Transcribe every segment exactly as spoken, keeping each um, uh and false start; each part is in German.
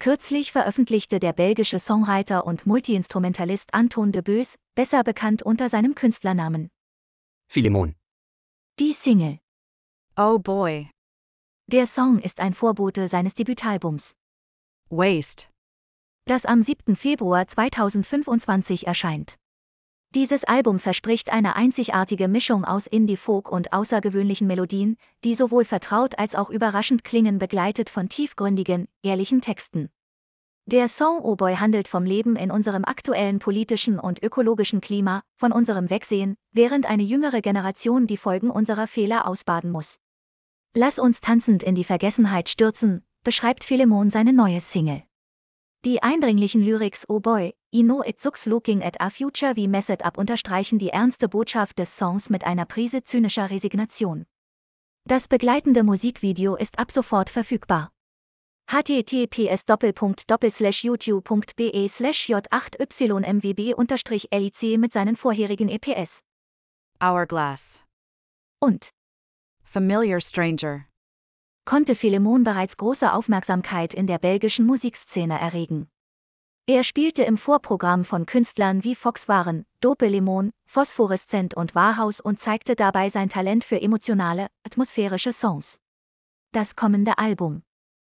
Kürzlich veröffentlichte der belgische Songwriter und Multiinstrumentalist Antoon de Beus, besser bekannt unter seinem Künstlernamen Philemon. die Single. Oh Boy. Der Song ist ein Vorbote seines Debütalbums, Waste. das am siebten Februar zweitausendfünfundzwanzig erscheint. Dieses Album verspricht eine einzigartige Mischung aus Indie-Folk und außergewöhnlichen Melodien, die sowohl vertraut als auch überraschend klingen, begleitet von tiefgründigen, ehrlichen Texten. Der Song Oh Boy handelt vom Leben in unserem aktuellen politischen und ökologischen Klima, von unserem Wegsehen, während eine jüngere Generation die Folgen unserer Fehler ausbaden muss. Lass uns tanzend in die Vergessenheit stürzen, beschreibt Philemon seine neue Single. Die eindringlichen Lyrics Oh Boy, I know it sucks looking at a future we messed up unterstreichen die ernste Botschaft des Songs mit einer Prise zynischer Resignation. Das begleitende Musikvideo ist ab sofort verfügbar. h t t p s slash youtube punkt b e slash j acht y m w b unterstrich l i c mit seinen vorherigen E P S. Hourglass. Und Familiar Stranger. konnte Philemon bereits große Aufmerksamkeit in der belgischen Musikszene erregen. Er spielte im Vorprogramm von Künstlern wie Fox Waren, Dope Lemon, Phosphorescent und Warhaus und zeigte dabei sein Talent für emotionale, atmosphärische Songs. Das kommende Album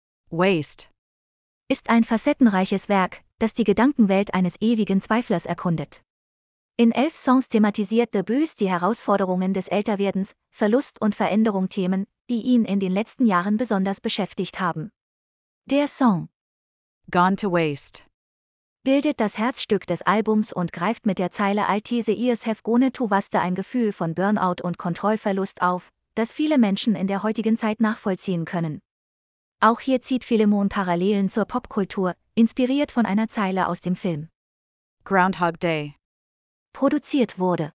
Waste. ist ein facettenreiches Werk, das die Gedankenwelt eines ewigen Zweiflers erkundet. In elf Songs thematisiert de Beus die Herausforderungen des Älterwerdens, Verlust und Veränderung, Themen, die ihn in den letzten Jahren besonders beschäftigt haben. Der Song Gone to Waste. bildet das Herzstück des Albums und greift mit der Zeile Altese Ies have gone to waste ein Gefühl von Burnout und Kontrollverlust auf, das viele Menschen in der heutigen Zeit nachvollziehen können. Auch hier zieht Philemon Parallelen zur Popkultur, inspiriert von einer Zeile aus dem Film. Groundhog Day. Produziert wurde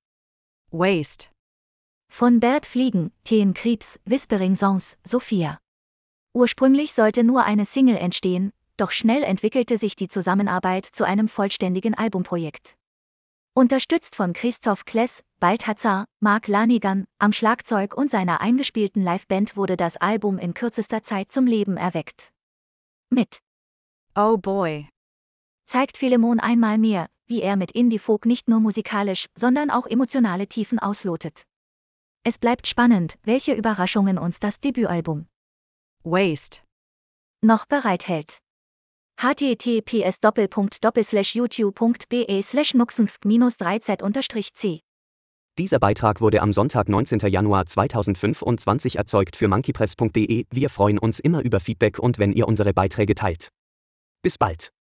Waste. von Bert Fliegen, Teen Kriebs, Whispering Songs, Sophia. Ursprünglich sollte nur eine Single entstehen, doch schnell entwickelte sich die Zusammenarbeit zu einem vollständigen Albumprojekt. Unterstützt von Christoph Kless, Balthazar, Mark Lanigan, am Schlagzeug und seiner eingespielten Liveband wurde das Album in kürzester Zeit zum Leben erweckt. Mit Oh Boy. zeigt Philemon einmal mehr, wie er mit Indie-Folk nicht nur musikalisch, sondern auch emotionale Tiefen auslotet. Es bleibt spannend, welche Überraschungen uns das Debütalbum Waste. noch bereithält. h t t p s slash youtube punkt b e slash nuxensk drei z unterstrich c. Dieser Beitrag wurde am Sonntag, neunzehnten Januar zweitausendfünfundzwanzig erzeugt für monkeypress punkt de. Wir freuen uns immer über Feedback und wenn ihr unsere Beiträge teilt. Bis bald.